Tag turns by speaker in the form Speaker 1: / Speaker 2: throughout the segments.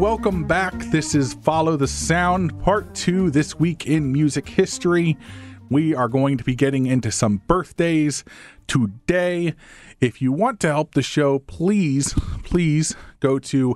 Speaker 1: welcome back. This is Follow the Sound, Part 2, this week in music history. We are going to be getting into some birthdays today. If you want to help the show, please go to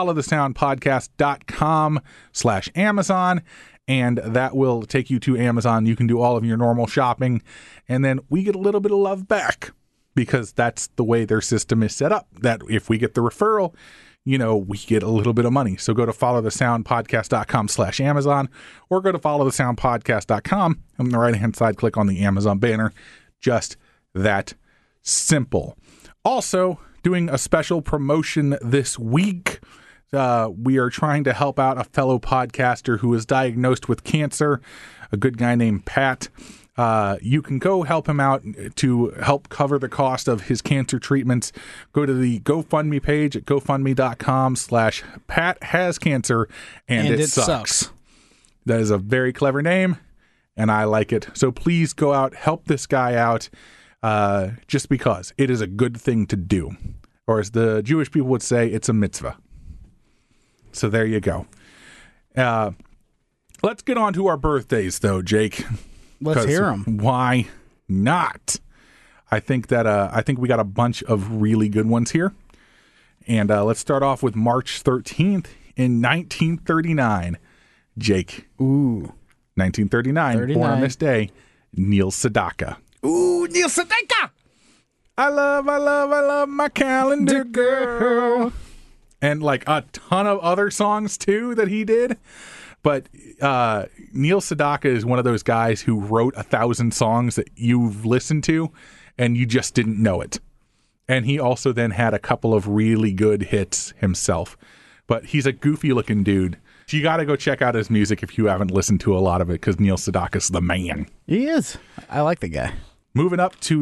Speaker 1: followthesoundpodcast.com/Amazon, and that will take you to Amazon. You can do all of your normal shopping, and then we get a little bit of love back because that's the way their system is set up, that if we get the referral, we get a little bit of money. So go to followthesoundpodcast.com/Amazon or go to followthesoundpodcast.com. On the right-hand side, click on the Amazon banner. Just that simple. Also, doing a special promotion this week. We are trying to help out a fellow podcaster who is diagnosed with cancer, a good guy named Pat. You can go help him out to help cover the cost of his cancer treatments. Go to the GoFundMe page at gofundme.com/PatHasCancer, and it sucks. That is a very clever name, and I like it. So please go out, help this guy out, just because it is a good thing to do. Or as the Jewish people would say, it's a mitzvah. So there you go. Let's get on to our birthdays, though, Jake.
Speaker 2: Let's hear them.
Speaker 1: Why not? I think we got a bunch of really good ones here. And let's start off with March 13th in 1939. Jake.
Speaker 2: Ooh.
Speaker 1: 1939. Born on this day, Neil Sedaka.
Speaker 2: Ooh, Neil Sedaka!
Speaker 1: I love my calendar girl. And like a ton of other songs, too, that he did. But Neil Sedaka is one of those guys who wrote 1,000 songs that you've listened to and you just didn't know it. And he also then had a couple of really good hits himself. But he's a goofy looking dude. You got to go check out his music if you haven't listened to a lot of it, because Neil Sedaka's the man.
Speaker 2: He is. I like the guy.
Speaker 1: Moving up to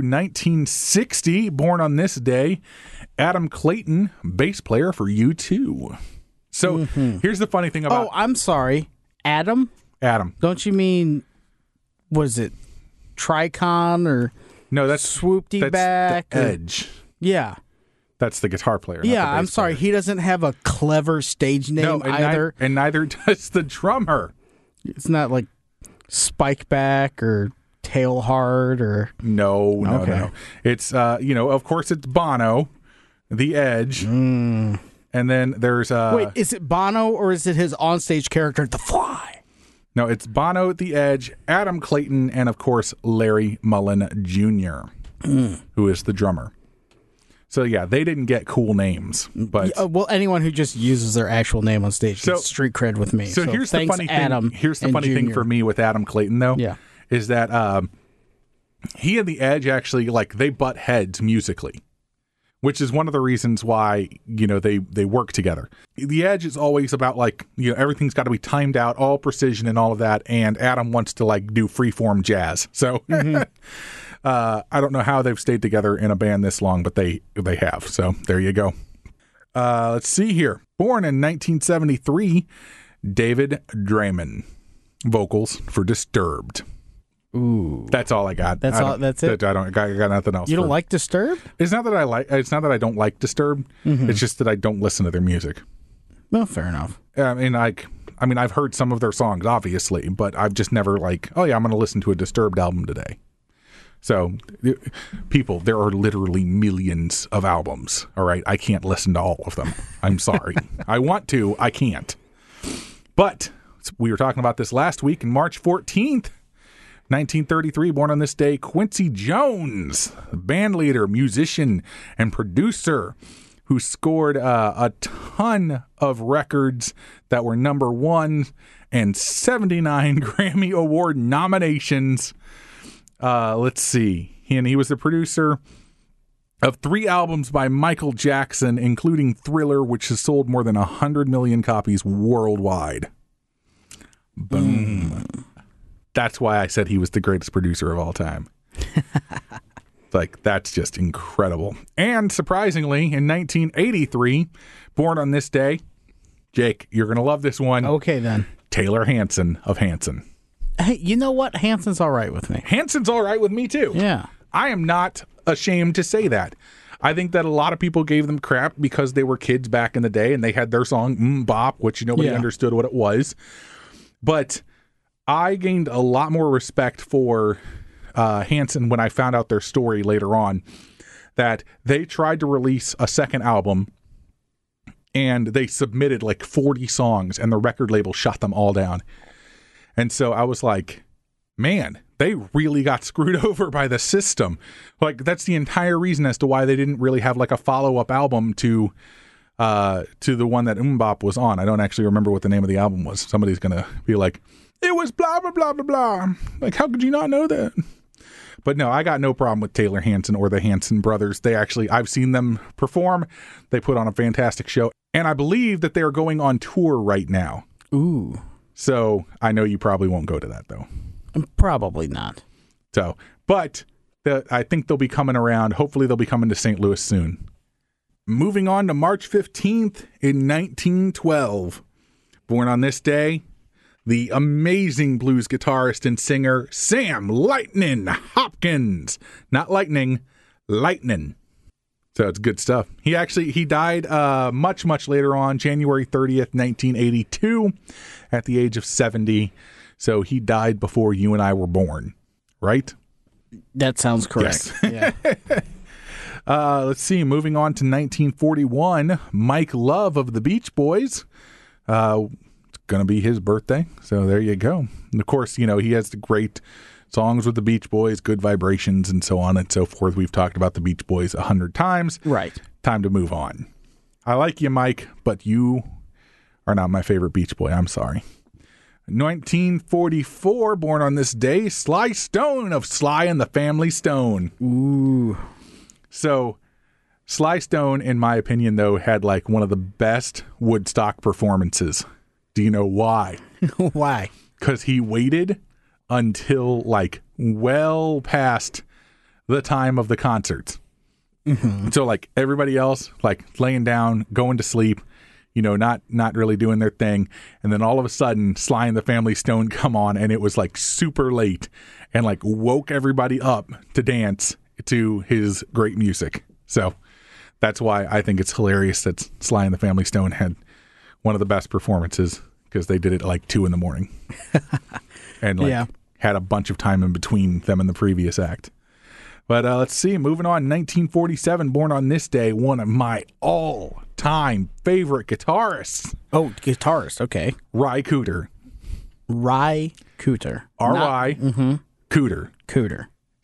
Speaker 1: 1960, born on this day, Adam Clayton, bass player for U2. So here's the funny thing about...
Speaker 2: Oh, I'm sorry. Adam?
Speaker 1: Adam.
Speaker 2: Don't you mean, was it Tricon or...
Speaker 1: No, that's
Speaker 2: Swoopty Back?
Speaker 1: The Edge.
Speaker 2: Yeah.
Speaker 1: That's the guitar player.
Speaker 2: Yeah, I'm sorry. He doesn't have a clever stage name either.
Speaker 1: And neither does the drummer.
Speaker 2: It's not like Spikeback or Tailhard or...
Speaker 1: No. It's, of course it's Bono, The Edge. And then there's...
Speaker 2: Wait, is it Bono or is it his onstage character, The Fly?
Speaker 1: No, it's Bono, The Edge, Adam Clayton, and of course Larry Mullen Jr., who is the drummer. So yeah, they didn't get cool names, but
Speaker 2: well, anyone who just uses their actual name on stage gets street cred with me.
Speaker 1: So here's the funny
Speaker 2: Adam
Speaker 1: thing. Here's the funny thing for me with Adam Clayton, though.
Speaker 2: Yeah.
Speaker 1: Is that he and The Edge actually they butt heads musically, which is one of the reasons why they work together. The Edge is always about everything's got to be timed out, all precision and all of that, and Adam wants to do freeform jazz. So. I don't know how they've stayed together in a band this long, but they have. So there you go. Let's see here. Born in 1973, David Draiman. Vocals for Disturbed.
Speaker 2: Ooh.
Speaker 1: That's all I got.
Speaker 2: That's it?
Speaker 1: I got nothing else.
Speaker 2: You don't like Disturbed?
Speaker 1: It's not that I don't like Disturbed. It's just that I don't listen to their music.
Speaker 2: Well, fair enough.
Speaker 1: I've heard some of their songs, obviously, but I've just never I'm going to listen to a Disturbed album today. So, people, there are literally millions of albums, all right? I can't listen to all of them. I'm sorry. I want to. I can't. But we were talking about this last week, on March 14th, 1933, born on this day, Quincy Jones, band leader, musician, and producer who scored a ton of records that were number one and 79 Grammy Award nominations. Let's see. And he was the producer of 3 albums by Michael Jackson, including Thriller, which has sold more than 100 million copies worldwide. Boom. That's why I said he was the greatest producer of all time. That's just incredible. And surprisingly, in 1983, born on this day, Jake, you're going to love this one.
Speaker 2: Okay, then.
Speaker 1: Taylor Hanson of Hanson.
Speaker 2: Hey, you know what? Hanson's all right with me.
Speaker 1: Hanson's all right with me, too.
Speaker 2: Yeah.
Speaker 1: I am not ashamed to say that. I think that a lot of people gave them crap because they were kids back in the day and they had their song Bop, which nobody understood what it was. But I gained a lot more respect for Hanson when I found out their story later on, that they tried to release a second album and they submitted like 40 songs and the record label shot them all down. And so I was like, man, they really got screwed over by the system. Like, that's the entire reason as to why they didn't really have like a follow-up album to the one that Bop was on. I don't actually remember what the name of the album was. Somebody's going to be like, it was blah, blah, blah, blah, blah. Like, how could you not know that? But no, I got no problem with Taylor Hanson or the Hanson brothers. They actually, I've seen them perform. They put on a fantastic show. And I believe that they are going on tour right now.
Speaker 2: Ooh.
Speaker 1: So I know you probably won't go to that, though.
Speaker 2: Probably not.
Speaker 1: So, but I think they'll be coming around. Hopefully they'll be coming to St. Louis soon. Moving on to March 15th in 1912. Born on this day, the amazing blues guitarist and singer Sam Lightnin' Hopkins. Not lightning, lightning. So it's good stuff. He died much, much later on, January 30th, 1982, at the age of 70. So he died before you and I were born, right?
Speaker 2: That sounds correct.
Speaker 1: Yes.
Speaker 2: Yeah.
Speaker 1: Let's see. Moving on to 1941, Mike Love of the Beach Boys. It's going to be his birthday. So there you go. And of course, he has the great songs with the Beach Boys, Good Vibrations, and so on and so forth. We've talked about the Beach Boys 100 times.
Speaker 2: Right.
Speaker 1: Time to move on. I like you, Mike, but you are not my favorite Beach Boy. I'm sorry. 1944, born on this day, Sly Stone of Sly and the Family Stone.
Speaker 2: Ooh.
Speaker 1: So, Sly Stone, in my opinion, though, had like one of the best Woodstock performances. Do you know why?
Speaker 2: Why?
Speaker 1: Because he waited until like well past the time of the concerts. Mm-hmm. So like everybody else, like laying down, going to sleep, not really doing their thing. And then all of a sudden, Sly and the Family Stone come on, and it was like super late and like woke everybody up to dance to his great music. So that's why I think it's hilarious that Sly and the Family Stone had one of the best performances, because they did it at like 2 a.m. and like had a bunch of time in between them and the previous act. But let's see, moving on, 1947, born on this day, one of my all-time favorite guitarists.
Speaker 2: Oh, guitarist, okay.
Speaker 1: Ry Cooder.
Speaker 2: Ry Cooder.
Speaker 1: R-Y, Cooder.
Speaker 2: Cooder.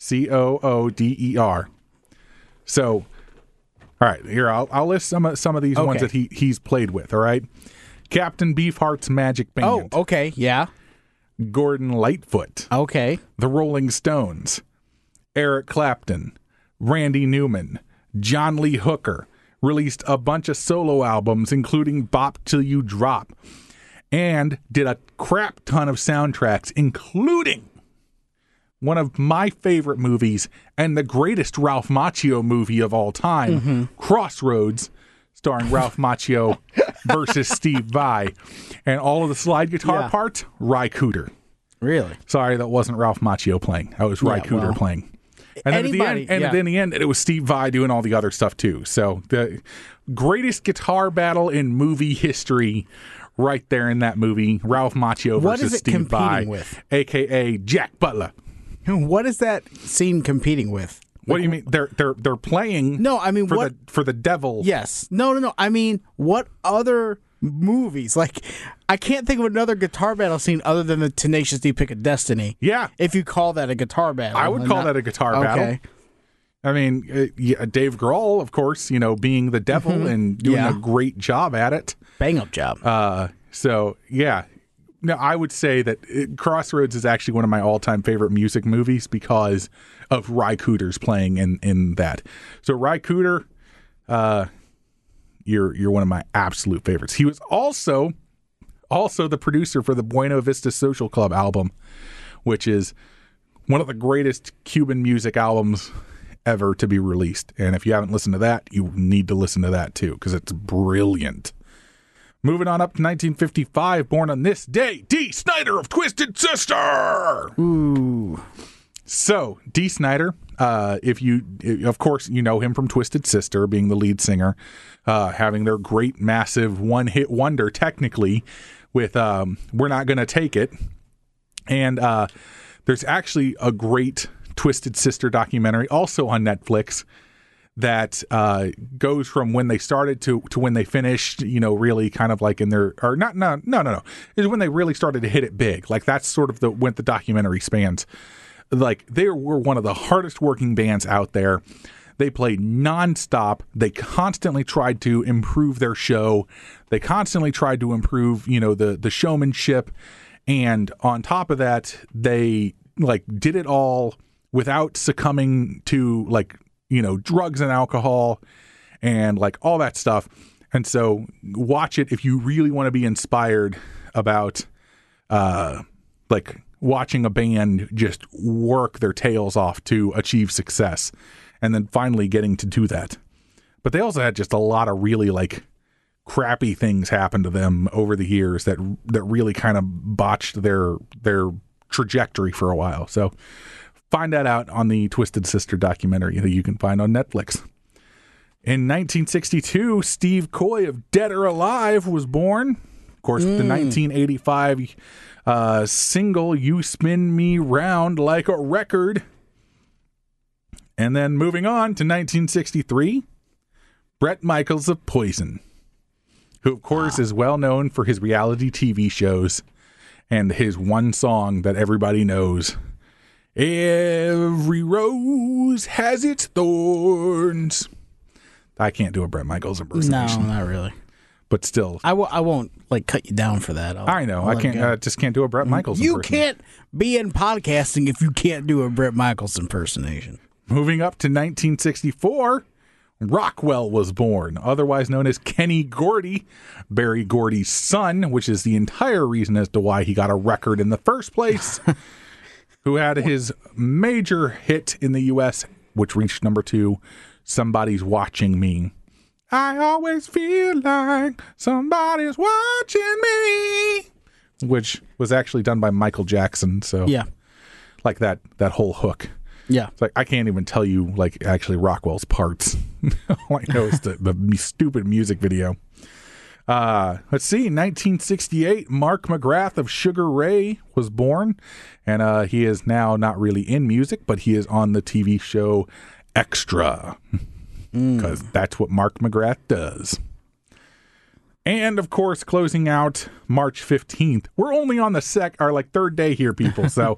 Speaker 1: Cooder. So, all right, here, I'll list some of these ones that he's played with, all right? Captain Beefheart's Magic Band.
Speaker 2: Oh, okay, yeah.
Speaker 1: Gordon Lightfoot.
Speaker 2: Okay.
Speaker 1: The Rolling Stones. Eric Clapton, Randy Newman, John Lee Hooker, released a bunch of solo albums, including Bop Till You Drop, and did a crap ton of soundtracks, including one of my favorite movies and the greatest Ralph Macchio movie of all time, Crossroads, starring Ralph Macchio versus Steve Vai. And all of the slide guitar parts, Ry Cooder.
Speaker 2: Really?
Speaker 1: Sorry, that wasn't Ralph Macchio playing. That was Ry Cooder playing. And then in the end, it was Steve Vai doing all the other stuff too. So the greatest guitar battle in movie history, right there in that movie, Ralph Macchio versus Steve Vai,
Speaker 2: with?
Speaker 1: a.k.a. Jack Butler.
Speaker 2: What is that scene competing with?
Speaker 1: What do you mean? They're playing?
Speaker 2: No, I mean
Speaker 1: for the devil.
Speaker 2: Yes. No. I mean, what other movies? Like, I can't think of another guitar battle scene other than the Tenacious D Pick of Destiny.
Speaker 1: Yeah.
Speaker 2: If you call that a guitar battle.
Speaker 1: I would call that a guitar battle. I mean, Dave Grohl, of course, being the devil and doing a great job at it.
Speaker 2: Bang up job.
Speaker 1: So, yeah. No, I would say that Crossroads is actually one of my all-time favorite music movies because of Ry Cooder's playing in that. So Ry Cooder, you're one of my absolute favorites. He was also the producer for the Buena Vista Social Club album, which is one of the greatest Cuban music albums ever to be released. And if you haven't listened to that, you need to listen to that too, because it's brilliant. Moving on up to 1955, born on this day, Dee Snider of Twisted Sister.
Speaker 2: Ooh.
Speaker 1: So, Dee Snider, If you, of course, you know him from Twisted Sister, being the lead singer, having their great, massive one-hit wonder, technically, with "We're Not Gonna Take It," and there's actually a great Twisted Sister documentary also on Netflix that goes from when they started to when they finished, you know, really kind of like in their, or not, no, is when they really started to hit it big. Like that's sort of when the documentary spans. Like they were one of the hardest working bands out there. They played nonstop. They constantly tried to improve their show. They constantly tried to improve, you know, the showmanship. And on top of that, they like did it all without succumbing to like, you know, drugs and alcohol and like all that stuff. And so watch it if you really want to be inspired about like watching a band just work their tails off to achieve success and then finally getting to do that. But they also had just a lot of really like crappy things happen to them over the years that really kind of botched their trajectory for a while. So find that out on the Twisted Sister documentary that you can find on Netflix. In 1962, Steve Coy of Dead or Alive was born. Of course, the 1985 single "You Spin Me Round Like a Record." And then moving on to 1963, Bret Michaels of Poison, who of course is well known for his reality TV shows and his one song that everybody knows. Every rose has its thorns. I can't do a Bret Michaels impersonation.
Speaker 2: No, not really.
Speaker 1: But still,
Speaker 2: I won't like cut you down for that.
Speaker 1: I know. I can't. Just can't do a Bret Michaels
Speaker 2: You
Speaker 1: impersonation.
Speaker 2: can't be in podcasting if you can't do a Bret Michaels impersonation.
Speaker 1: Moving up to 1964, Rockwell was born, otherwise known as Kenny Gordy, Berry Gordy's son, which is the entire reason as to why he got a record in the first place, who had his major hit in the U.S., which reached number 2, Somebody's Watching Me. I always feel like somebody's watching me, which was actually done by Michael Jackson. So
Speaker 2: Yeah.
Speaker 1: like that whole hook.
Speaker 2: Yeah.
Speaker 1: It's like I can't even tell you like actually Rockwell's parts. All I know is the stupid music video. Let's see, 1968, Mark McGrath of Sugar Ray was born, and he is now not really in music, but he is on the TV show Extra, because that's what Mark McGrath does. And of course, closing out March 15th. We're only on the third day here, people. So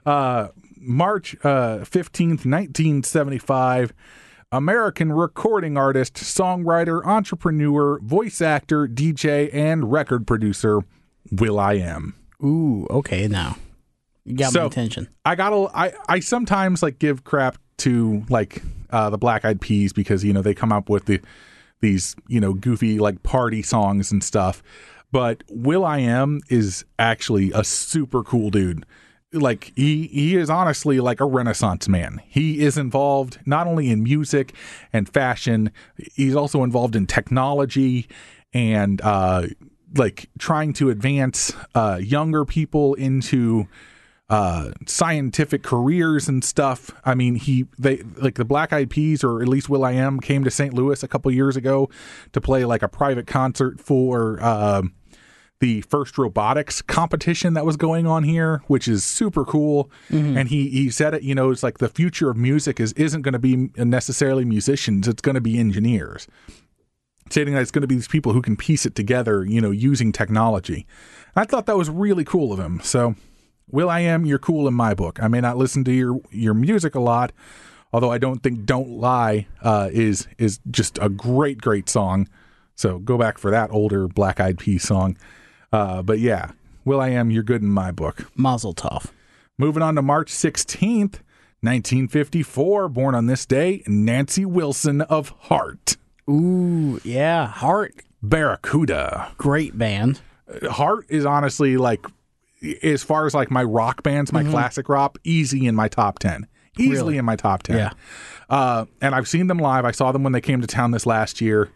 Speaker 1: March 15th, 1975, American recording artist, songwriter, entrepreneur, voice actor, DJ, and record producer, will.i.am.
Speaker 2: Ooh, okay, now. You got my attention.
Speaker 1: I sometimes like give crap to like the Black Eyed Peas because, you know, they come up with these, you know, goofy like party songs and stuff. But will.i.am is actually a super cool dude. Like he is honestly like a Renaissance man. He is involved not only in music and fashion, he's also involved in technology and like trying to advance younger people into scientific careers and stuff. I mean, they like the Black Eyed Peas, or at least will.i.am, came to St. Louis a couple years ago to play like a private concert for the first robotics competition that was going on here, which is super cool. Mm-hmm. And he said it, you know, it's like the future of music isn't going to be necessarily musicians. It's going to be engineers. Stating that it's going to be these people who can piece it together, you know, using technology. I thought that was really cool of him. So will.i.am, you're cool in my book. I may not listen to your music a lot, although I don't think Don't Lie is just a great song. So go back for that older Black Eyed Peas song. But yeah, will.i.am, you're good in my book.
Speaker 2: Mazel tov.
Speaker 1: Moving on to March 16th, 1954, born on this day, Nancy Wilson of Heart.
Speaker 2: Ooh, yeah, Heart.
Speaker 1: Barracuda.
Speaker 2: Great band.
Speaker 1: Heart is honestly like, as far as like my rock bands, my classic rock, easy in my top 10. Easily
Speaker 2: Really?
Speaker 1: in my top 10.
Speaker 2: Yeah.
Speaker 1: And I've seen them live. I saw them when they came to town this last year.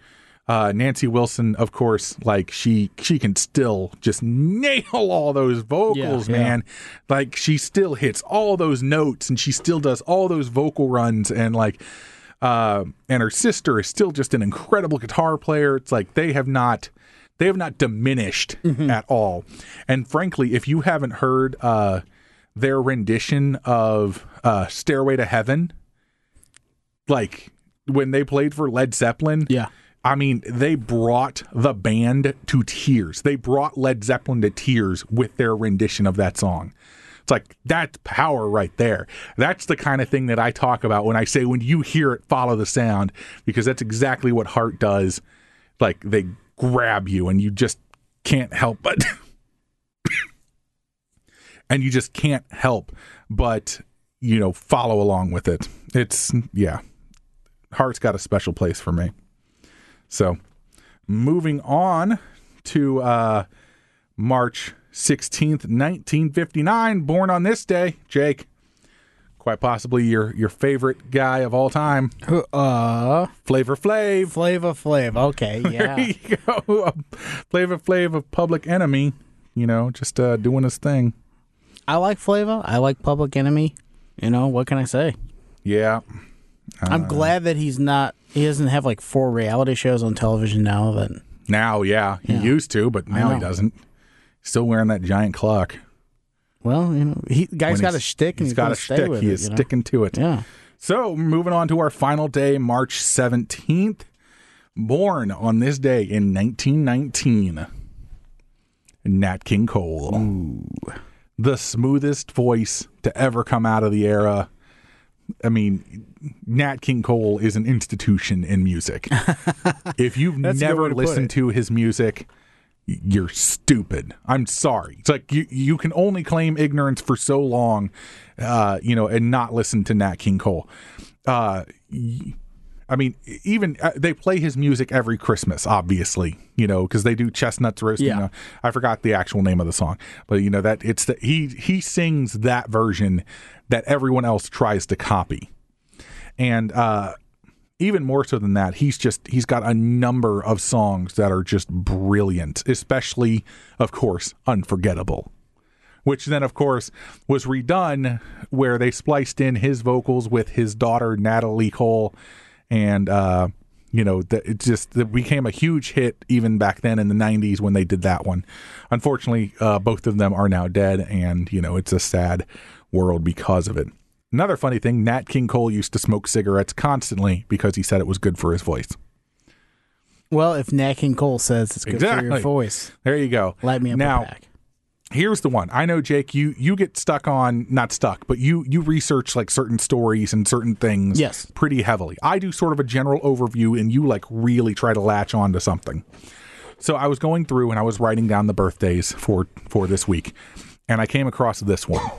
Speaker 1: Nancy Wilson, of course, like she can still just nail all those vocals, man. Like she still hits all those notes and she still does all those vocal runs, and like and her sister is still just an incredible guitar player. It's like they have not diminished at all. And frankly, if you haven't heard their rendition of Stairway to Heaven, like when they played for Led Zeppelin, I mean, they brought the band to tears. They brought Led Zeppelin to tears with their rendition of that song. It's like, that's power right there. That's the kind of thing that I talk about when I say, when you hear it, follow the sound, because that's exactly what Heart does. Like, they grab you and you just can't help but and you just can't help but, you know, follow along with it. It's, Heart's got a special place for me. So, moving on to March 16th, 1959, born on this day, Jake, quite possibly your favorite guy of all time. Flavor Flav.
Speaker 2: Flavor Flav. Okay, yeah.
Speaker 1: There you go. Flavor Flav of Public Enemy, you know, just doing his thing.
Speaker 2: I like Flavor. I like Public Enemy. You know, what can I say?
Speaker 1: Yeah.
Speaker 2: I'm glad that he doesn't have like 4 reality shows on television now.
Speaker 1: He used to, but now he doesn't. Still wearing that giant clock.
Speaker 2: Well, you know, guy's got a shtick, and he's got a shtick.
Speaker 1: He is sticking to it.
Speaker 2: Yeah.
Speaker 1: So, moving on to our final day, March 17th. Born on this day in 1919, Nat King Cole.
Speaker 2: Ooh.
Speaker 1: The smoothest voice to ever come out of the era. I mean, Nat King Cole is an institution in music. If you've never listened to his music, you're stupid. I'm sorry. It's like you can only claim ignorance for so long, and not listen to Nat King Cole. I mean, even they play his music every Christmas, obviously, you know, because they do Chestnuts Roasting.
Speaker 2: Yeah.
Speaker 1: I forgot the actual name of the song, but you know that it's he sings that version that everyone else tries to copy, and even more so than that, he's got a number of songs that are just brilliant, especially, of course, Unforgettable, which then, of course, was redone where they spliced in his vocals with his daughter Natalie Cole. And, it became a huge hit even back then in the 90s when they did that one. Unfortunately, both of them are now dead, and, you know, it's a sad world because of it. Another funny thing, Nat King Cole used to smoke cigarettes constantly because he said it was good for his voice.
Speaker 2: Well, if Nat King Cole says it's good for your voice.
Speaker 1: There you go.
Speaker 2: Light me up a pack.
Speaker 1: Here's the one. I know, Jake, you get not stuck, but you research like certain stories and certain things pretty heavily. I do sort of a general overview, and you like really try to latch on to something. So I was going through and I was writing down the birthdays for this week, and I came across this one.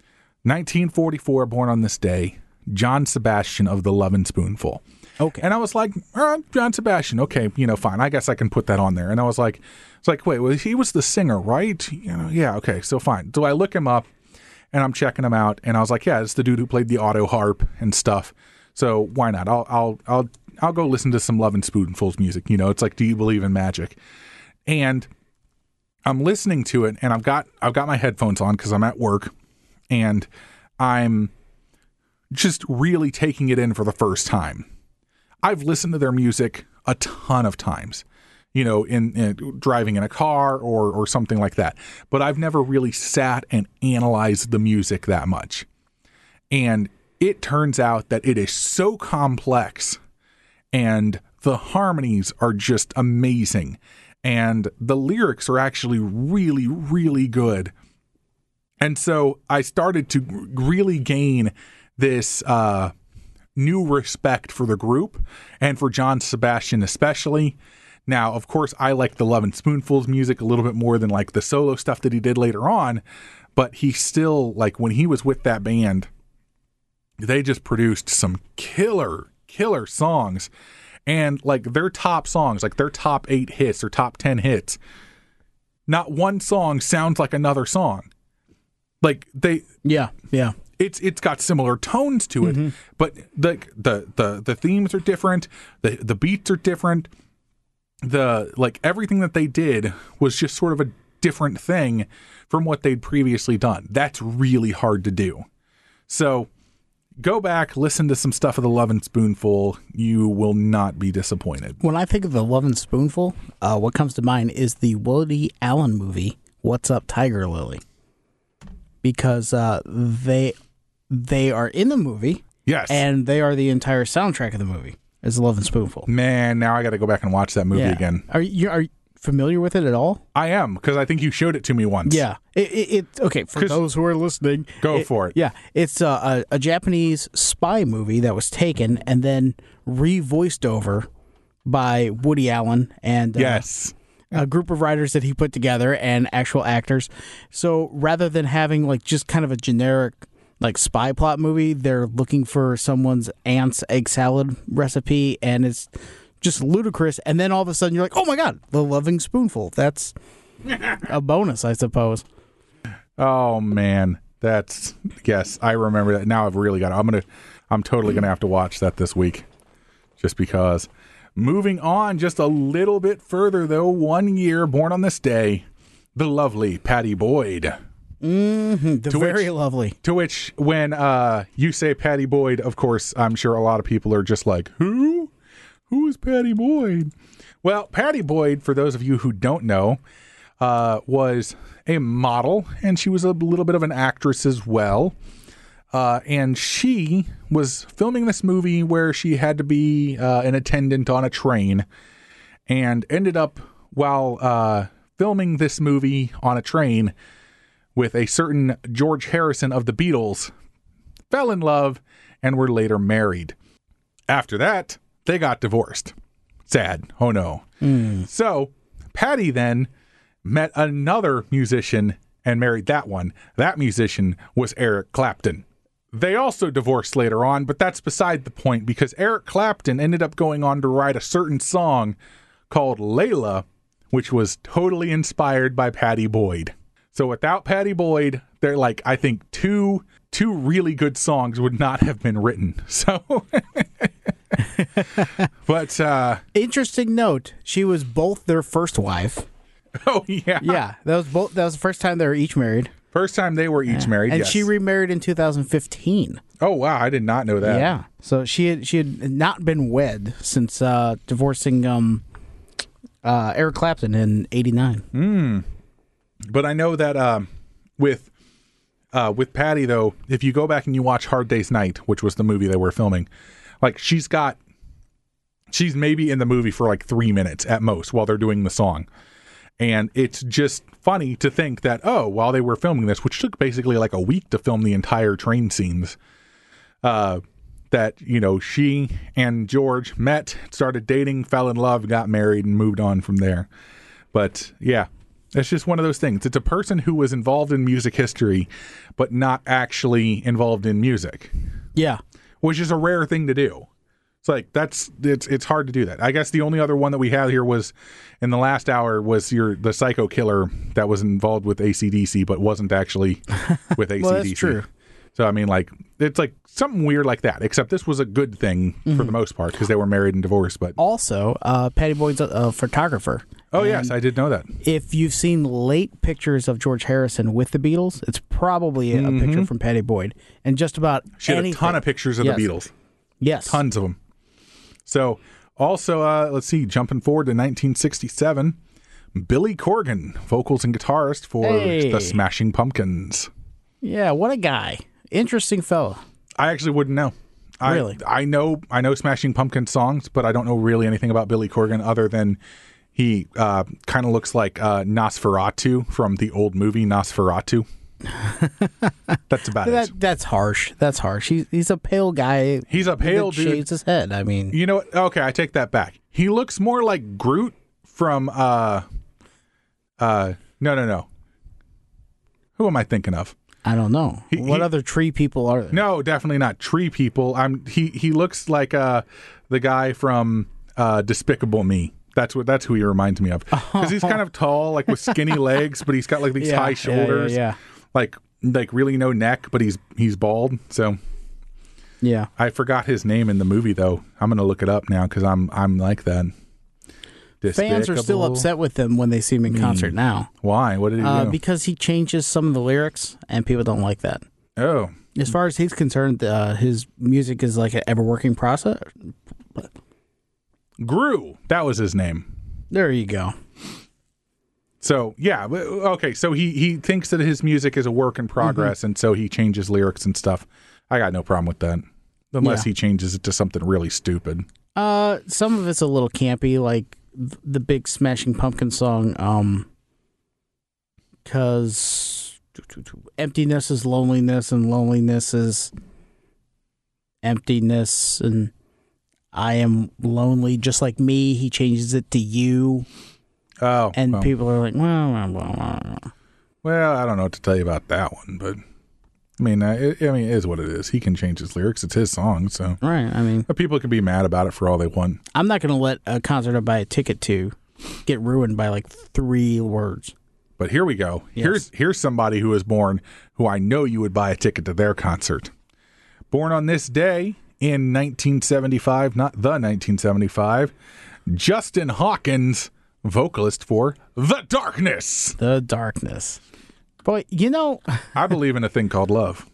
Speaker 1: 1944, born on this day, John Sebastian of the Lovin' Spoonful.
Speaker 2: Okay.
Speaker 1: And I was like, all right, John Sebastian. Okay, you know, fine. I guess I can put that on there. And I was like, wait, well, he was the singer, right? You know, yeah, okay, so fine. So I look him up, and I'm checking him out, and I was like, yeah, it's the dude who played the auto harp and stuff. So why not? I'll go listen to some Lovin' Spoonful's music. You know, it's like, do you believe in magic? And I'm listening to it, and I've got my headphones on because I'm at work, and I'm just really taking it in for the first time. I've listened to their music a ton of times, you know, in driving in a car or something like that. But I've never really sat and analyzed the music that much. And it turns out that it is so complex, and the harmonies are just amazing. And the lyrics are actually really, really good. And so I started to really gain this new respect for the group and for John Sebastian especially. Now, of course, I like the Lovin' Spoonful's music a little bit more than like the solo stuff that he did later on, but he still, like, when he was with that band, they just produced some killer songs. And like their top songs, like their top 8 hits or top 10 hits, not one song sounds like another song. Like it's got similar tones to it, but the themes are different, the beats are different, everything that they did was just sort of a different thing from what they'd previously done. That's really hard to do. So go back, listen to some stuff of the Lovin' Spoonful. You will not be disappointed.
Speaker 2: When I think of the Lovin' Spoonful, what comes to mind is the Woody Allen movie, What's Up, Tiger Lily? Because they are in the movie.
Speaker 1: Yes.
Speaker 2: And they are the entire soundtrack of the movie. Is the Lovin' Spoonful.
Speaker 1: Man, now I got to go back and watch that movie again.
Speaker 2: Are you familiar with it at all?
Speaker 1: I am, because I think you showed it to me once.
Speaker 2: Yeah. Okay, for those who are listening.
Speaker 1: Go for it.
Speaker 2: Yeah. It's a Japanese spy movie that was taken and then re-voiced over by Woody Allen and
Speaker 1: yes.
Speaker 2: a group of writers that he put together and actual actors. So rather than having like just kind of a generic like spy plot movie, they're looking for someone's aunt's egg salad recipe, and it's just ludicrous. And then all of a sudden you're like, oh my God, the Loving Spoonful. That's a bonus, I suppose.
Speaker 1: Oh man, yes, I remember that. Now I've really got it. I'm totally gonna have to watch that this week, just because. Moving on just a little bit further though, 1 year, born on this day, the lovely Patty Boyd.
Speaker 2: Very lovely.
Speaker 1: To which, when you say Patty Boyd, of course, I'm sure a lot of people are just like, who? Who is Patty Boyd? Well, Patty Boyd, for those of you who don't know, was a model, and she was a little bit of an actress as well. And she was filming this movie where she had to be an attendant on a train, and ended up, while filming this movie on a train with a certain George Harrison of the Beatles, fell in love and were later married. After that, they got divorced. Sad. Oh no. So Patty then met another musician and married that one. That musician was Eric Clapton. They also divorced later on, but that's beside the point, because Eric Clapton ended up going on to write a certain song called Layla, which was totally inspired by Patty Boyd. So without Patty Boyd, they're like, I think two really good songs would not have been written. So, but
Speaker 2: interesting note: she was both their first wife.
Speaker 1: Oh yeah,
Speaker 2: yeah. That was the first time they were each married.
Speaker 1: First time they were each married,
Speaker 2: and
Speaker 1: yes.
Speaker 2: she remarried in 2015.
Speaker 1: Oh wow, I did not know that.
Speaker 2: Yeah, so she had not been wed since divorcing Eric Clapton in '89.
Speaker 1: But I know that with Patty though, if you go back and you watch Hard Day's Night, which was the movie they were filming, like she's maybe in the movie for like 3 minutes at most while they're doing the song. And it's just funny to think that, while they were filming this, which took basically like a week to film the entire train scenes, that, she and George met, started dating, fell in love, got married, and moved on from there. But yeah, it's just one of those things. It's a person who was involved in music history, but not actually involved in music.
Speaker 2: Yeah.
Speaker 1: Which is a rare thing to do. It's like, it's hard to do that. I guess the only other one that we had here was, in the last hour, was the Psycho Killer that was involved with AC/DC, but wasn't actually with AC/DC.
Speaker 2: Well, that's true.
Speaker 1: So, I mean, like, it's like something weird like that, except this was a good thing for the most part, because they were married and divorced. But
Speaker 2: also, Patty Boyd's a photographer.
Speaker 1: Oh, yes, I did know that.
Speaker 2: If you've seen late pictures of George Harrison with the Beatles, it's probably a picture from Patty Boyd. And just about
Speaker 1: she had a ton of pictures of the Beatles.
Speaker 2: Yes.
Speaker 1: Tons of them. So, also, let's see, jumping forward to 1967, Billy Corgan, vocals and guitarist for the Smashing Pumpkins.
Speaker 2: Yeah, what a guy. Interesting fella.
Speaker 1: I actually wouldn't know.
Speaker 2: Really?
Speaker 1: I know Smashing Pumpkins songs, but I don't know really anything about Billy Corgan other than he kind of looks like Nosferatu from the old movie Nosferatu. That's about it.
Speaker 2: That's harsh. That's harsh. He's a pale guy.
Speaker 1: He's a pale dude.
Speaker 2: Shaves his head. I mean,
Speaker 1: you know what? Okay, I take that back. He looks more like Groot from no. Who am I thinking of?
Speaker 2: I don't know. What other tree people are there?
Speaker 1: No, definitely not tree people. He looks like the guy from Despicable Me. That's who he reminds me of. Because he's kind of tall, like with skinny legs, but he's got like these high shoulders.
Speaker 2: Yeah.
Speaker 1: Like really no neck, but he's bald. So
Speaker 2: yeah,
Speaker 1: I forgot his name in the movie though. I'm gonna look it up now because I'm like that.
Speaker 2: Fans are still upset with him when they see him in concert now.
Speaker 1: Why? What did he do?
Speaker 2: Because he changes some of the lyrics, and people don't like that.
Speaker 1: Oh.
Speaker 2: As far as he's concerned, his music is like an ever-working process.
Speaker 1: Gru. That was his name.
Speaker 2: There you go.
Speaker 1: So, yeah. Okay, so he thinks that his music is a work in progress, and so he changes lyrics and stuff. I got no problem with that. Unless he changes it to something really stupid.
Speaker 2: Some of it's a little campy, like the big Smashing Pumpkins song, because emptiness is loneliness, and loneliness is emptiness, and I am lonely just like me. He changes it to you.
Speaker 1: Oh.
Speaker 2: And people are like, well,
Speaker 1: I don't know what to tell you about that one, but I mean, it is what it is. He can change his lyrics. It's his song, so.
Speaker 2: Right, I mean.
Speaker 1: But people can be mad about it for all they want.
Speaker 2: I'm not going to let a concert I buy a ticket to get ruined by like 3 words.
Speaker 1: But here we go.
Speaker 2: Yes.
Speaker 1: Here's somebody who was born who I know you would buy a ticket to their concert. Born on this day in 1975, not the 1975, Justin Hawkins, vocalist for The Darkness.
Speaker 2: The Darkness. Boy, you know...
Speaker 1: I believe in a thing called love.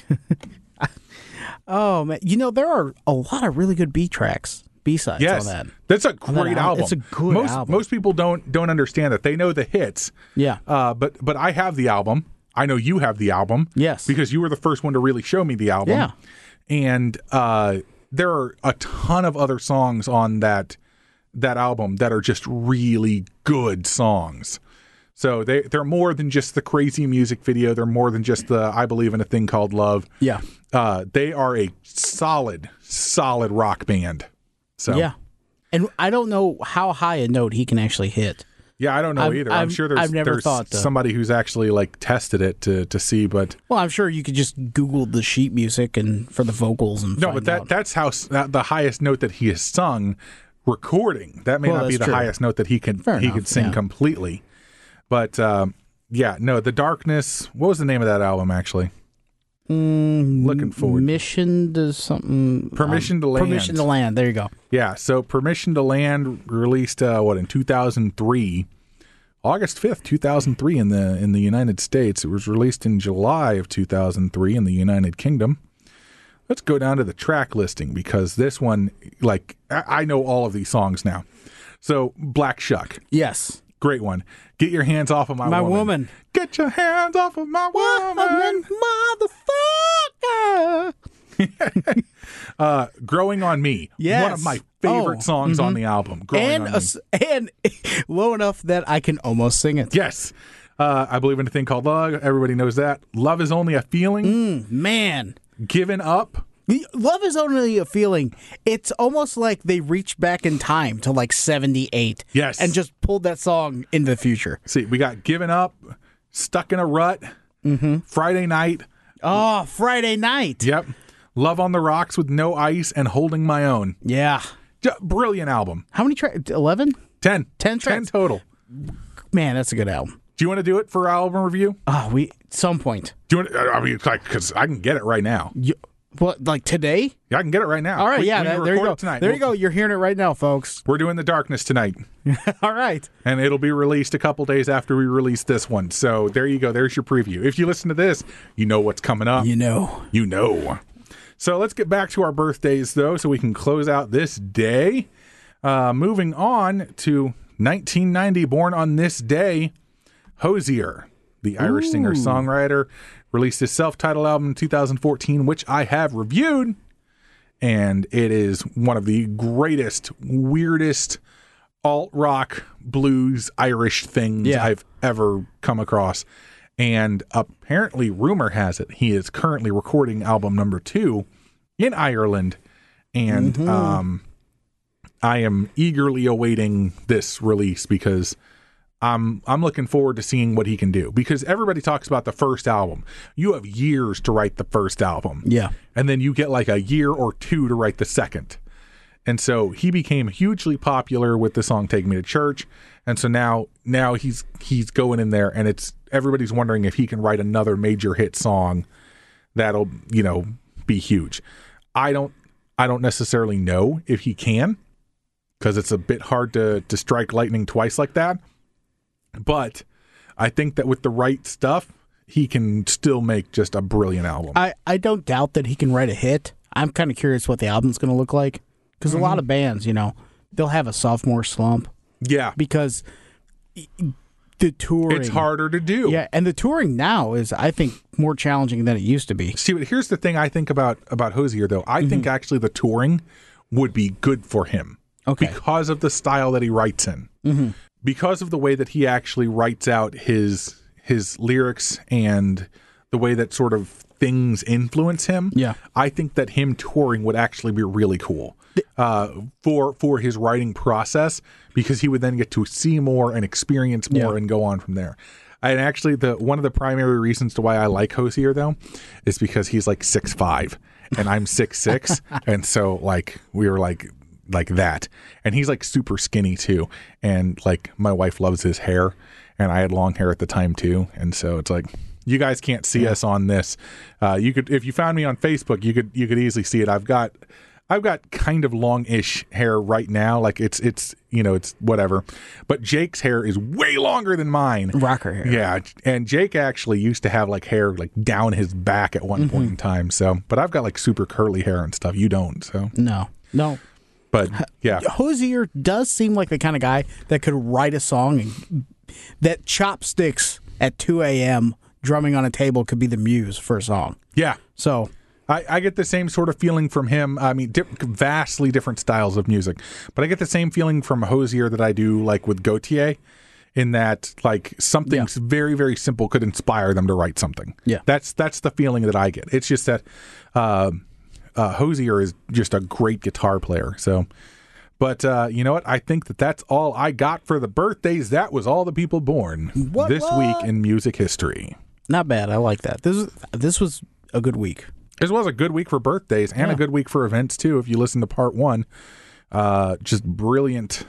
Speaker 2: Oh, man. You know, there are a lot of really good B-sides on that.
Speaker 1: That's a great album.
Speaker 2: It's a good album.
Speaker 1: Most people don't understand that. They know the hits.
Speaker 2: Yeah.
Speaker 1: But I have the album. I know you have the album.
Speaker 2: Yes.
Speaker 1: Because you were the first one to really show me the album.
Speaker 2: Yeah.
Speaker 1: And there are a ton of other songs on that album that are just really good songs. So they're more than just the crazy music video. They're more than just the I Believe in a Thing Called Love.
Speaker 2: Yeah.
Speaker 1: They are a solid rock band. So
Speaker 2: yeah. And I don't know how high a note he can actually hit.
Speaker 1: Yeah, I don't know either. I'm sure there's somebody who's actually like tested it to see, but
Speaker 2: well, I'm sure you could just Google the sheet music and for the vocals and
Speaker 1: no, but that's how the highest note that he has sung recording. That may not be the highest note that he could sing completely. But The Darkness. What was the name of that album actually? Looking forward.
Speaker 2: Permission to something.
Speaker 1: Permission to Land.
Speaker 2: Permission to Land. There you go.
Speaker 1: Yeah. So Permission to Land released in 2003, August 5th, 2003 in the United States. It was released in July of 2003 in the United Kingdom. Let's go down to the track listing because this one, like I know all of these songs now. So Black Shuck.
Speaker 2: Yes.
Speaker 1: Great one. Get your hands off of my woman. Get your hands off of my woman.
Speaker 2: Motherfucker.
Speaker 1: Growing on Me.
Speaker 2: Yes.
Speaker 1: One of my favorite songs on the album.
Speaker 2: And low enough that I can almost sing it.
Speaker 1: Yes. I Believe in a Thing Called Love. Everybody knows that. Love Is Only a Feeling.
Speaker 2: Man.
Speaker 1: Given Up.
Speaker 2: Love Is Only a Feeling. It's almost like they reached back in time to like 78.
Speaker 1: Yes.
Speaker 2: And just pulled that song into the future.
Speaker 1: See, we got Given Up, Stuck in a Rut, Friday Night.
Speaker 2: Oh, Friday Night.
Speaker 1: Yep. Love on the Rocks with No Ice and Holding My Own.
Speaker 2: Yeah.
Speaker 1: Brilliant album.
Speaker 2: How many tracks? 11?
Speaker 1: 10.
Speaker 2: 10 tracks.
Speaker 1: 10 total.
Speaker 2: Man, that's a good album.
Speaker 1: Do you want to do it for album review?
Speaker 2: Some point.
Speaker 1: Do you want? I mean, because I can get it right now.
Speaker 2: What, like today?
Speaker 1: Yeah, I can get it right now.
Speaker 2: All right, there you go.
Speaker 1: Tonight.
Speaker 2: There you go. You're hearing it right now, folks.
Speaker 1: We're doing The Darkness tonight.
Speaker 2: All right.
Speaker 1: And it'll be released a couple days after we release this one. So there you go. There's your preview. If you listen to this, you know what's coming up.
Speaker 2: You know.
Speaker 1: So let's get back to our birthdays, though, so we can close out this day. Moving on to 1990, born on this day, Hozier, the Irish singer-songwriter, released his self-titled album in 2014, which I have reviewed, and it is one of the greatest, weirdest alt-rock, blues, Irish things I've ever come across. And apparently, rumor has it, he is currently recording album number 2 in Ireland, and I am eagerly awaiting this release because I'm looking forward to seeing what he can do, because everybody talks about the first album. You have years to write the first album.
Speaker 2: Yeah.
Speaker 1: And then you get like a year or 2 to write the second. And so he became hugely popular with the song Take Me to Church. And so now he's going in there, and everybody's wondering if he can write another major hit song that'll, be huge. I don't necessarily know if he can. because it's a bit hard to strike lightning twice like that. But I think that with the right stuff, he can still make just a brilliant album.
Speaker 2: I don't doubt that he can write a hit. I'm kind of curious what the album's going to look like, because a lot of bands, they'll have a sophomore slump.
Speaker 1: Yeah.
Speaker 2: Because the touring...
Speaker 1: It's harder to do.
Speaker 2: Yeah, and the touring now is, I think, more challenging than it used to be.
Speaker 1: See, but here's the thing I think about Hozier, though. I think actually the touring would be good for him.
Speaker 2: Okay.
Speaker 1: Because of the style that he writes in. Mm-hmm. Because of the way that he actually writes out his lyrics and the way that sort of things influence him.
Speaker 2: Yeah.
Speaker 1: I think that him touring would actually be really cool for his writing process, because he would then get to see more and experience more and go on from there. And actually, one of the primary reasons to why I like Hozier, though, is because he's like 6'5", and I'm 6'6", and so like we were like that, and he's like super skinny too, and like my wife loves his hair, and I had long hair at the time too, and so it's like, you guys can't see us on this. You could, if you found me on Facebook, you could easily see it. I've got kind of longish hair right now, like it's whatever, but Jake's hair is way longer than mine.
Speaker 2: Rocker hair.
Speaker 1: Yeah, and Jake actually used to have like hair like down his back at one point in time. So, but I've got like super curly hair and stuff. You don't, so
Speaker 2: no.
Speaker 1: But yeah,
Speaker 2: Hozier does seem like the kind of guy that could write a song and that chopsticks at 2 a.m. drumming on a table could be the muse for a song.
Speaker 1: Yeah.
Speaker 2: So
Speaker 1: I get the same sort of feeling from him. I mean, vastly different styles of music, but I get the same feeling from Hozier that I do like with Gautier, in that like something very, very simple could inspire them to write something.
Speaker 2: Yeah.
Speaker 1: That's the feeling that I get. It's just that Hozier is just a great guitar player. So, but you know what? I think that's all I got for the birthdays. That was all the people born this week in music history.
Speaker 2: Not bad. I like that. This was a good week.
Speaker 1: This was a good week for birthdays and a good week for events too. If you listen to part one, just brilliant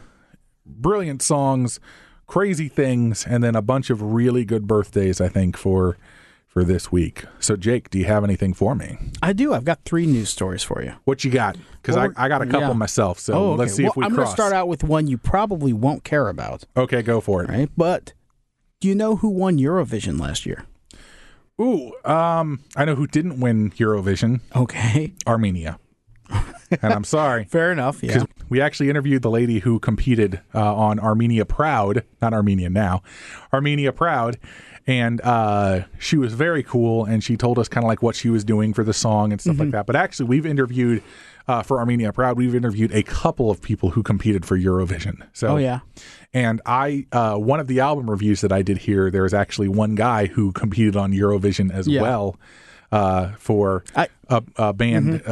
Speaker 1: songs, crazy things, and then a bunch of really good birthdays, I think, for this week. So, Jake, do you have anything for me?
Speaker 2: I do. I've got 3 news stories for you.
Speaker 1: What you got? Because I got a couple myself, so let's see if we
Speaker 2: I'm
Speaker 1: cross.
Speaker 2: going to start out with one you probably won't care about.
Speaker 1: Okay, go for it.
Speaker 2: Right? But do you know who won Eurovision last year?
Speaker 1: Ooh, I know who didn't win Eurovision.
Speaker 2: Okay.
Speaker 1: Armenia. And I'm sorry.
Speaker 2: Fair enough, yeah.
Speaker 1: We actually interviewed the lady who competed on Armenia Proud, not Armenia Now, Armenia Proud, and she was very cool, and she told us kind of like what she was doing for the song and stuff like that. But actually, we've interviewed, for Armenia Proud, we've interviewed a couple of people who competed for Eurovision. So, and one of the album reviews that I did here, there was actually one guy who competed on Eurovision as well. For a band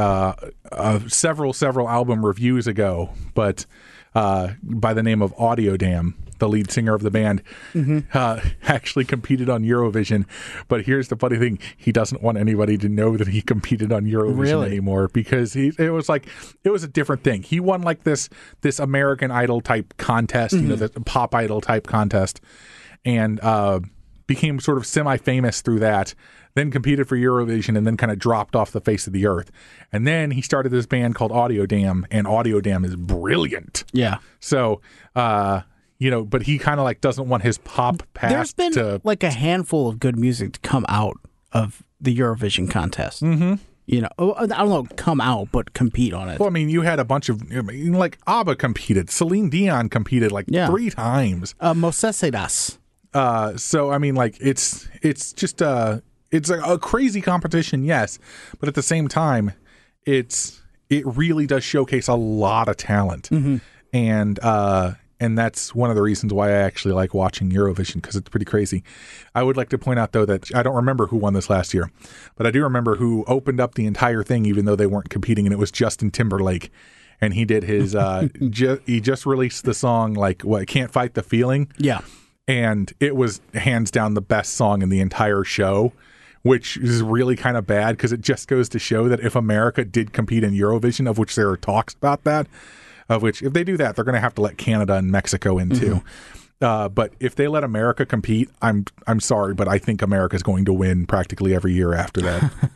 Speaker 1: several album reviews ago, but by the name of Audiodam, the lead singer of the band, actually competed on Eurovision. But here's the funny thing: he doesn't want anybody to know that he competed on Eurovision anymore, because it was a different thing. He won like this American Idol type contest, the Pop Idol type contest, and became sort of semi-famous through that. Then competed for Eurovision, and then kind of dropped off the face of the earth. And then he started this band called Audiodam, and Audiodam is brilliant.
Speaker 2: Yeah.
Speaker 1: So, but he kind of like doesn't want his pop past.
Speaker 2: There's been like a handful of good music to come out of the Eurovision contest. Mm-hmm. I don't know, come out, but compete on it.
Speaker 1: Well, I mean, you had a bunch of, like ABBA competed. Celine Dion competed 3 times.
Speaker 2: Mosesidas.
Speaker 1: So, I mean, like, it's just it's like a crazy competition, yes, but at the same time, it really does showcase a lot of talent, and that's one of the reasons why I actually like watching Eurovision, because it's pretty crazy. I would like to point out though that I don't remember who won this last year, but I do remember who opened up the entire thing, even though they weren't competing, and it was Justin Timberlake, and he did his he just released the song Can't Fight the Feeling, and it was hands down the best song in the entire show. Which is really kind of bad, because it just goes to show that if America did compete in Eurovision, of which there are talks about that, of which if they do that, they're going to have to let Canada and Mexico in too. But if they let America compete, I'm sorry, but I think America's going to win practically every year after that.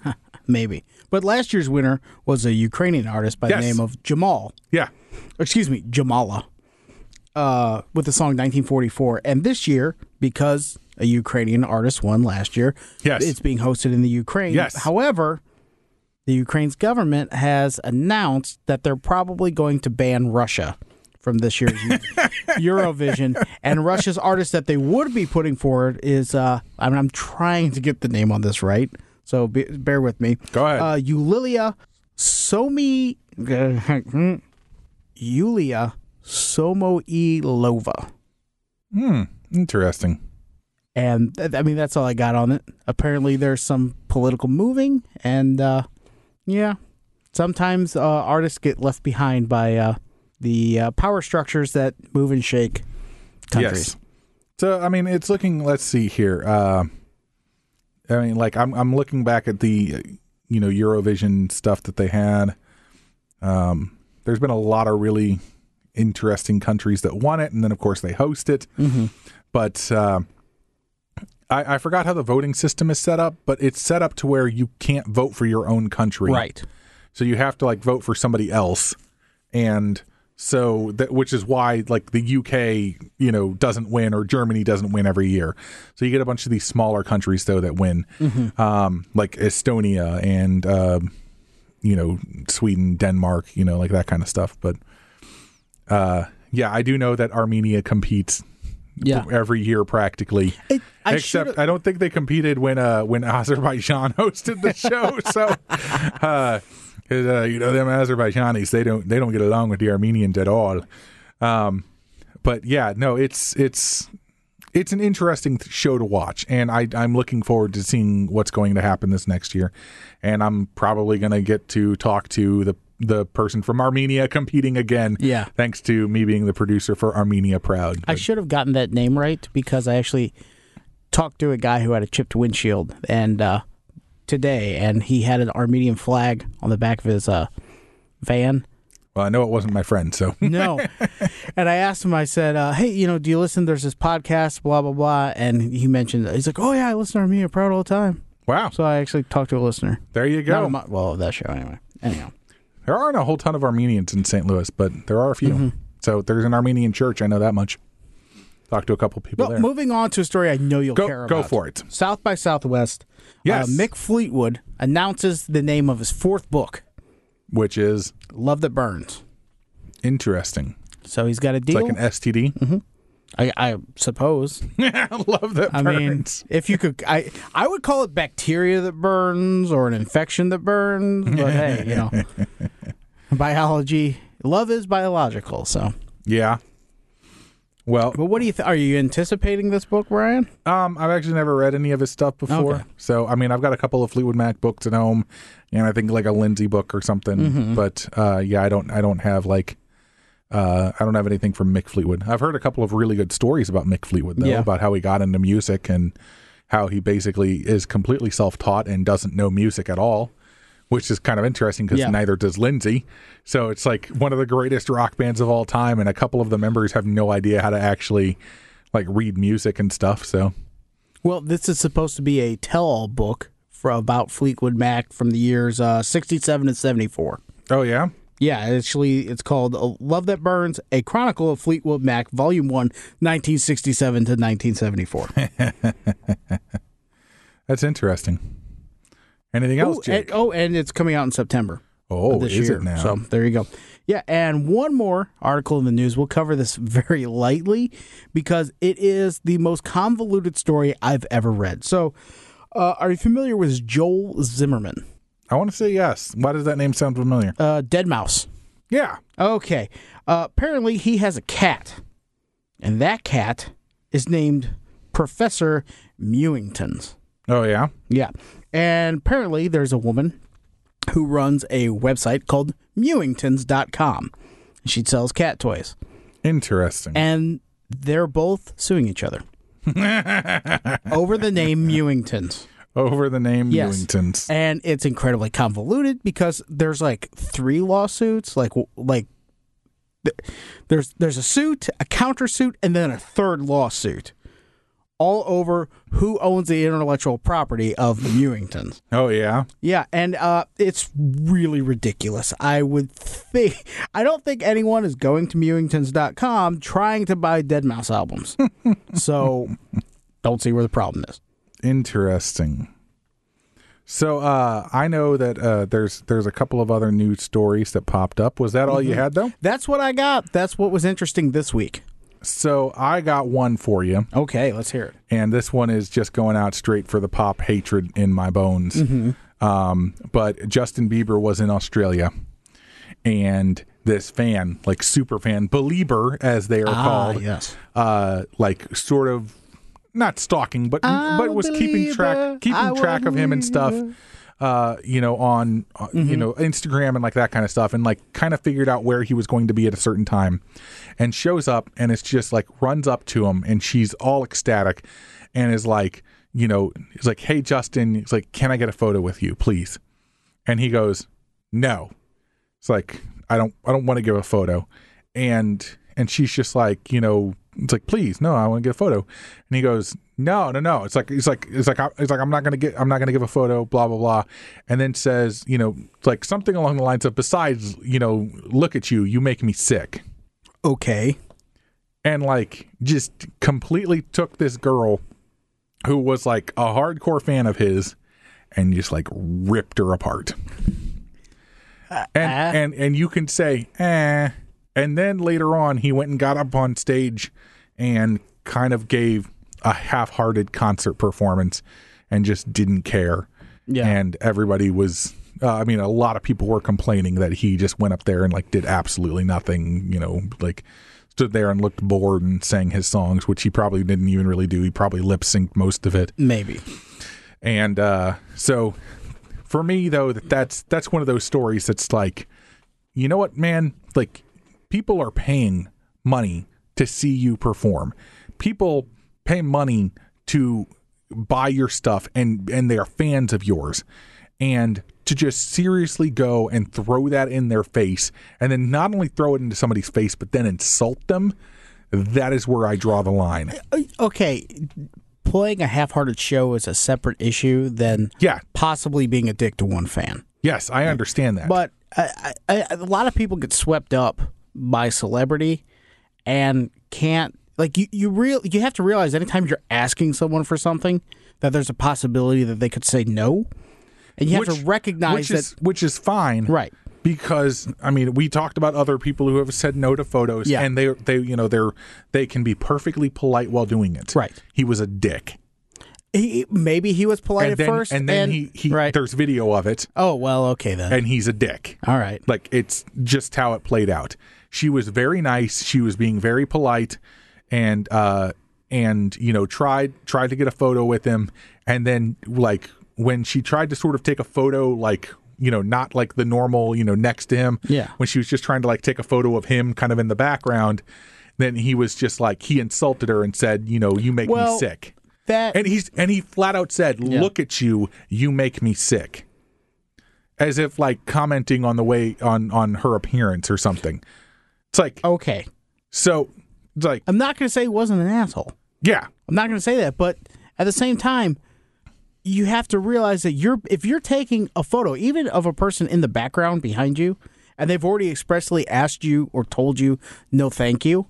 Speaker 2: maybe. But last year's winner was a Ukrainian artist by the name of Jamal.
Speaker 1: Yeah.
Speaker 2: Excuse me, Jamala. With the song 1944. And this year, because a Ukrainian artist won last year, it's being hosted in the Ukraine.
Speaker 1: Yes.
Speaker 2: However, the Ukraine's government has announced that they're probably going to ban Russia from this year's Eurovision. And Russia's artist that they would be putting forward is, I'm trying to get the name on this right, so bear with me.
Speaker 1: Go ahead.
Speaker 2: Yulia Samoilova.
Speaker 1: Interesting.
Speaker 2: And, that's all I got on it. Apparently, there's some political moving, and, sometimes artists get left behind by the power structures that move and shake countries.
Speaker 1: Yes. So, it's looking, let's see here. I'm looking back at the, Eurovision stuff that they had. There's been a lot of really interesting countries that won it, and then, of course, they host it.
Speaker 2: Mm-hmm.
Speaker 1: But I forgot how the voting system is set up, but it's set up to where you can't vote for your own country.
Speaker 2: Right.
Speaker 1: So you have to, vote for somebody else. And so which is why the UK doesn't win, or Germany doesn't win every year. So you get a bunch of these smaller countries though that win, like Estonia and Sweden, Denmark, like that kind of stuff. But I do know that Armenia competes every year practically. Except I don't think they competed when Azerbaijan hosted the show. So. Them Azerbaijanis, they don't get along with the Armenians at all. But yeah, no, it's an interesting show to watch, and I'm looking forward to seeing what's going to happen this next year. And I'm probably going to get to talk to the person from Armenia competing again. Yeah, thanks to me being the producer for Armenia Proud.
Speaker 2: I should have gotten that name right because I actually talked to a guy who had a chipped windshield today, and he had an Armenian flag on the back of his van.
Speaker 1: Well, I know it wasn't my friend, so.
Speaker 2: No. And I asked him, I said, hey, do you listen? There's this podcast, blah, blah, blah. And he mentioned, he's like, oh, yeah, I listen to Armenia Proud all the time.
Speaker 1: Wow.
Speaker 2: So I actually talked to a listener.
Speaker 1: There you go.
Speaker 2: That show anyway. Anyhow.
Speaker 1: There aren't a whole ton of Armenians in St. Louis, but there are a few. Mm-hmm. So there's an Armenian church, I know that much. Talked to a couple people there.
Speaker 2: Moving on to a story I know you'll care about.
Speaker 1: Go for it.
Speaker 2: South by Southwest.
Speaker 1: Yes.
Speaker 2: Mick Fleetwood announces the name of his fourth book.
Speaker 1: Which is?
Speaker 2: Love That Burns.
Speaker 1: Interesting.
Speaker 2: So he's got a deal.
Speaker 1: It's like an STD?
Speaker 2: Mm-hmm. I suppose.
Speaker 1: Love that burns.
Speaker 2: I mean, if you could, I would call it bacteria that burns or an infection that burns. But hey, biology. Love is biological, so.
Speaker 1: Yeah. Well,
Speaker 2: but what do you are you anticipating this book, Brian?
Speaker 1: I've actually never read any of his stuff before. Okay. So, I've got a couple of Fleetwood Mac books at home, and I think like a Lindsay book or something. Mm-hmm. But I don't have I don't have anything from Mick Fleetwood. I've heard a couple of really good stories about Mick Fleetwood, though, about how he got into music and how he basically is completely self-taught and doesn't know music at all, which is kind of interesting because neither does Lindsay. So it's like one of the greatest rock bands of all time, and a couple of the members have no idea how to actually read music and stuff. So,
Speaker 2: well, this is supposed to be a tell-all book about Fleetwood Mac from the years 67 and 74.
Speaker 1: Oh, yeah?
Speaker 2: Yeah, actually, it's called Love That Burns, A Chronicle of Fleetwood Mac, Volume 1, 1967 to 1974.
Speaker 1: That's interesting. Anything else, Jake?
Speaker 2: And it's coming out in September.
Speaker 1: Oh,
Speaker 2: this
Speaker 1: is
Speaker 2: year.
Speaker 1: It now?
Speaker 2: So there you go. Yeah, and one more article in the news. We'll cover this very lightly because it is the most convoluted story I've ever read. So, are you familiar with Joel Zimmerman?
Speaker 1: I want to say yes. Why does that name sound familiar?
Speaker 2: Deadmau5.
Speaker 1: Yeah.
Speaker 2: Okay. Apparently, he has a cat, and that cat is named Professor Mewingtons.
Speaker 1: Oh, yeah?
Speaker 2: Yeah. And apparently, there's a woman who runs a website called Mewingtons.com. She sells cat toys.
Speaker 1: Interesting.
Speaker 2: And they're both suing each other over the name Mewingtons.
Speaker 1: Over the name Mewingtons.
Speaker 2: And it's incredibly convoluted because there's 3 lawsuits. There's a suit, a countersuit, and then a third lawsuit all over who owns the intellectual property of the Mewingtons.
Speaker 1: Oh, yeah?
Speaker 2: Yeah, and it's really ridiculous. I don't think anyone is going to Mewingtons.com trying to buy Deadmau5 albums. So, don't see where the problem is.
Speaker 1: Interesting. So, I know that there's a couple of other news stories that popped up. Was that all you had, though?
Speaker 2: That's what I got. That's what was interesting this week.
Speaker 1: So, I got one for you.
Speaker 2: Okay, let's hear it.
Speaker 1: And this one is just going out straight for the pop hatred in my bones. But Justin Bieber was in Australia, and this fan, like super fan, Belieber as they are called,
Speaker 2: yes,
Speaker 1: like sort of not stalking, but was keeping track of him and stuff. On Instagram and like that kind of stuff, and like kind of figured out where he was going to be at a certain time, and shows up, and it's just like runs up to him, and she's all ecstatic, and is like, he's like, "Hey Justin," he's like, "Can I get a photo with you, please?" And he goes, "No." It's like, I don't want to give a photo, and she's just like, it's like, "Please, no, I want to get a photo." And he goes, No. It's like I'm not gonna give a photo, blah blah blah, and then says, like something along the lines of, "Besides, look at you, you make me sick."
Speaker 2: Okay.
Speaker 1: And like just completely took this girl who was like a hardcore fan of his and just like ripped her apart. And you can say, and then later on he went and got up on stage and kind of gave a half-hearted concert performance and just didn't care. Yeah. And everybody was, a lot of people were complaining that he just went up there and like did absolutely nothing, like stood there and looked bored and sang his songs, which he probably didn't even really do. He probably lip-synced most of it.
Speaker 2: Maybe.
Speaker 1: And so for me, though, that's one of those stories that's like, you know what, man? Like, people are paying money to see you perform. People pay money to buy your stuff, and they are fans of yours. And to just seriously go and throw that in their face, and then not only throw it into somebody's face, but then insult them, that is where I draw the line.
Speaker 2: Okay. Playing a half-hearted show is a separate issue than possibly being a dick to one fan.
Speaker 1: Yes, I understand that.
Speaker 2: But a lot of people get swept up by celebrity and can't, like, you have to realize anytime you're asking someone for something that there's a possibility that they could say no. And you have to recognize
Speaker 1: which is fine.
Speaker 2: Right.
Speaker 1: Because we talked about other people who have said no to photos, and they can be perfectly polite while doing it.
Speaker 2: Right.
Speaker 1: He was a dick.
Speaker 2: Maybe he was polite at first,
Speaker 1: and then he there's video of it.
Speaker 2: Oh well, okay then.
Speaker 1: And he's a dick.
Speaker 2: All right.
Speaker 1: Like, it's just how it played out. She was very nice. She was being very polite, and tried to get a photo with him, and then like when she tried to sort of take a photo, like, not like the normal, next to him.
Speaker 2: Yeah.
Speaker 1: When she was just trying to like take a photo of him kind of in the background, then he was just like, he insulted her and said, you make me sick. And he flat out said, "Look at you, you make me sick." As if like commenting on the way on her appearance or something. It's like,
Speaker 2: okay.
Speaker 1: So it's like,
Speaker 2: I'm not going to say he wasn't an asshole.
Speaker 1: Yeah.
Speaker 2: I'm not going to say that, but at the same time, you have to realize that if you're taking a photo, even of a person in the background behind you, and they've already expressly asked you or told you no thank you,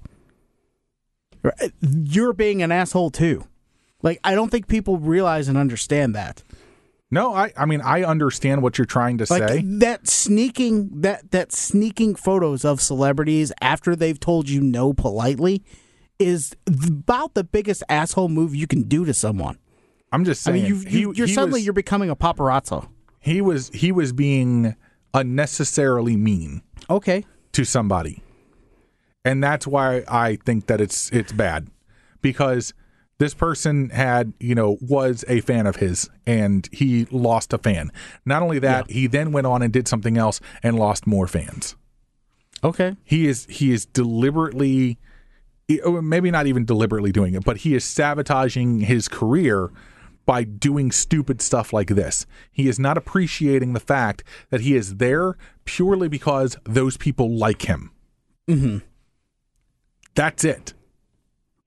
Speaker 2: you're being an asshole too. Like, I don't think people realize and understand that.
Speaker 1: No, I understand what you're trying to say.
Speaker 2: That sneaking photos of celebrities after they've told you no politely is about the biggest asshole move you can do to someone.
Speaker 1: I'm just saying.
Speaker 2: You're becoming a paparazzo.
Speaker 1: He was being unnecessarily mean.
Speaker 2: Okay.
Speaker 1: To somebody, and that's why I think that it's bad, because this person was a fan of his, and he lost a fan. Not only that, he then went on and did something else and lost more fans.
Speaker 2: Okay.
Speaker 1: He is deliberately, maybe not even deliberately doing it, but he is sabotaging his career by doing stupid stuff like this. He is not appreciating the fact that he is there purely because those people like him.
Speaker 2: Mm-hmm.
Speaker 1: That's it.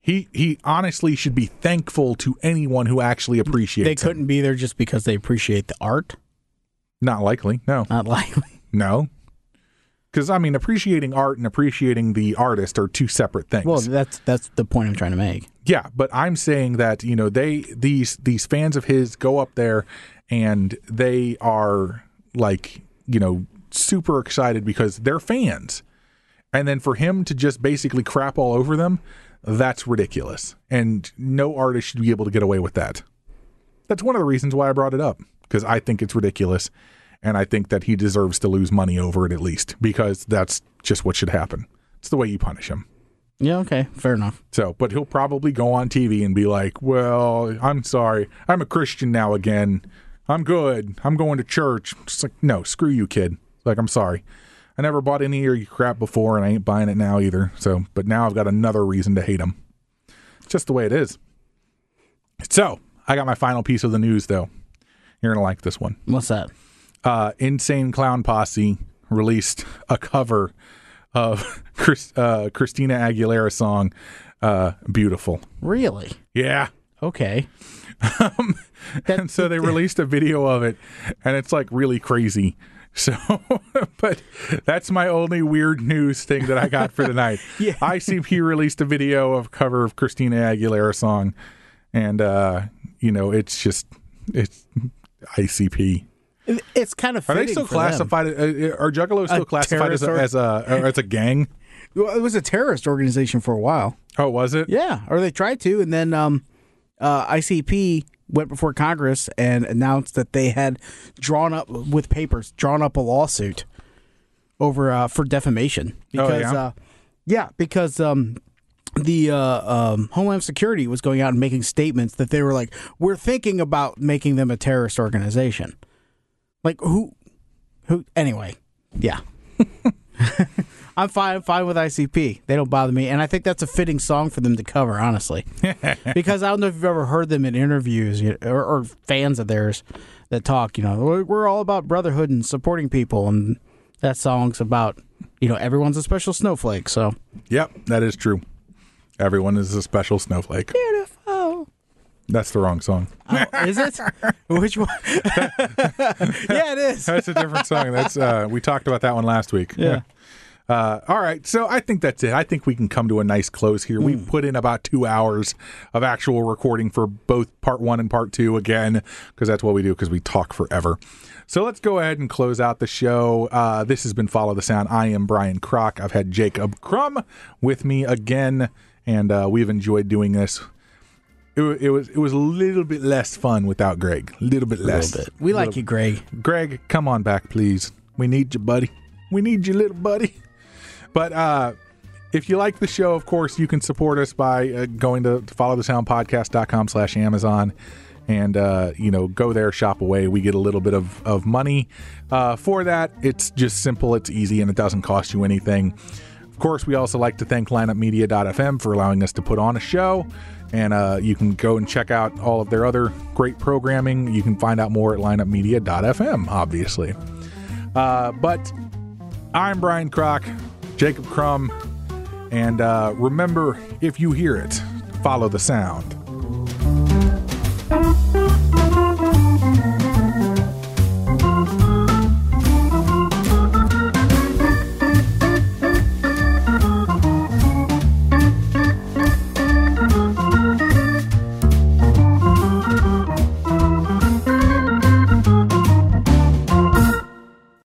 Speaker 1: He honestly should be thankful to anyone who actually appreciates
Speaker 2: They
Speaker 1: him.
Speaker 2: couldn't be there just because they appreciate the art?
Speaker 1: Not likely, no.
Speaker 2: Not likely.
Speaker 1: No. Because, I mean, appreciating art and appreciating the artist are two separate things.
Speaker 2: Well, that's the point I'm trying to make.
Speaker 1: Yeah, but I'm saying that, you know, these fans of his go up there and they are like, you know, super excited because they're fans. And then for him to just basically crap all over them, that's ridiculous. And no artist should be able to get away with that. That's one of the reasons why I brought it up, because I think it's ridiculous. And I think that he deserves to lose money over it at least, because that's just what should happen. It's the way you punish him.
Speaker 2: Yeah, okay, fair enough.
Speaker 1: So, but he'll probably go on TV and be like, well, I'm sorry. I'm a Christian now again. I'm good. I'm going to church. It's like, no, screw you, kid. Like, I'm sorry. I never bought any of your crap before, and I ain't buying it now either. So, but now I've got another reason to hate him. It's just the way it is. So, I got my final piece of the news, though. You're going to like this one.
Speaker 2: What's that?
Speaker 1: Insane Clown Posse released a cover of Christina Aguilera's song, Beautiful.
Speaker 2: Really?
Speaker 1: Yeah.
Speaker 2: Okay.
Speaker 1: And so they released a video of it, and it's like really crazy. So, but that's my only weird news thing that I got for the night.
Speaker 2: Yeah.
Speaker 1: ICP released a video of a cover of Christina Aguilera song, and you know, it's ICP.
Speaker 2: It's kind of
Speaker 1: Are
Speaker 2: fitting
Speaker 1: they still
Speaker 2: for
Speaker 1: classified? Are Juggalos still classified as a gang?
Speaker 2: Well, it was a terrorist organization for a while.
Speaker 1: Oh, was it?
Speaker 2: Yeah, or they tried to, and then ICP went before Congress and announced that they had drawn up a lawsuit over for defamation because because the Homeland Security was going out and making statements that they were like, we're thinking about making them a terrorist organization. Like who anyway, yeah. I'm fine with ICP. They don't bother me. And I think that's a fitting song for them to cover, honestly. Because I don't know if you've ever heard them in interviews or fans of theirs that talk, you know, we're all about brotherhood and supporting people. And that song's about, you know, everyone's a special snowflake. So,
Speaker 1: yep, that is true. Everyone is a special snowflake.
Speaker 2: Beautiful.
Speaker 1: That's the wrong song.
Speaker 2: Oh, is it? Which one? Yeah, it is.
Speaker 1: That's a different song. That's we talked about that one last week.
Speaker 2: Yeah.
Speaker 1: All right, so I think that's it. I think we can come to a nice close here. We put in about 2 hours of actual recording for both part 1 and part 2 again, because that's what we do, because we talk forever. So let's go ahead and close out the show. This has been Follow the Sound. I am Brian Kroc. I've had Jacob Crum with me again, and we've enjoyed doing this. It was a little bit less fun without Greg. A little bit less.
Speaker 2: We like you, Greg.
Speaker 1: Greg, come on back, please. We need you, buddy. We need you, little buddy. But if you like the show, of course, you can support us by going to followthesoundpodcast.com/Amazon and, you know, go there, shop away. We get a little bit of money for that. It's just simple. It's easy, and it doesn't cost you anything. Of course, we also like to thank lineupmedia.fm for allowing us to put on a show. And you can go and check out all of their other great programming. You can find out more at lineupmedia.fm, obviously. But I'm Brian Kroc, Jacob Crum, and remember, if you hear it, follow the sound.